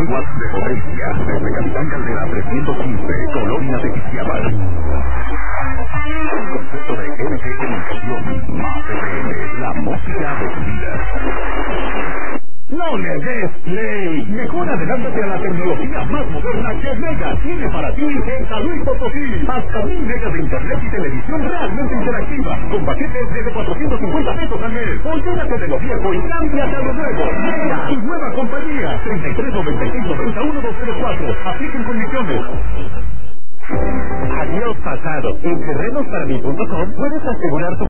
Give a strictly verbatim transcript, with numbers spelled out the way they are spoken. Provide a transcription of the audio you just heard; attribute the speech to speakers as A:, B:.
A: watts de potencia. Desde Capitán Caldera trescientos quince, Colonia de Quisiabar. El concepto de L G Comunicación, más F M, la música de tu vida. No le des play. Mejor adelántate a la tecnología más moderna que Mega tiene para ti en San Luis Potosí. Hasta mil megas de internet y televisión realmente interactiva, con paquetes desde cuatrocientos cincuenta pesos al mes. Olvídate de lo viejo y cámbiate a lo nuevo. Mega, tu nueva compañía. treinta y tres noventa y seis noventa y uno doscientos cuatro. Apliquen condiciones.
B: Adiós pasado. En terrenos para mí punto com puedes asegurar tu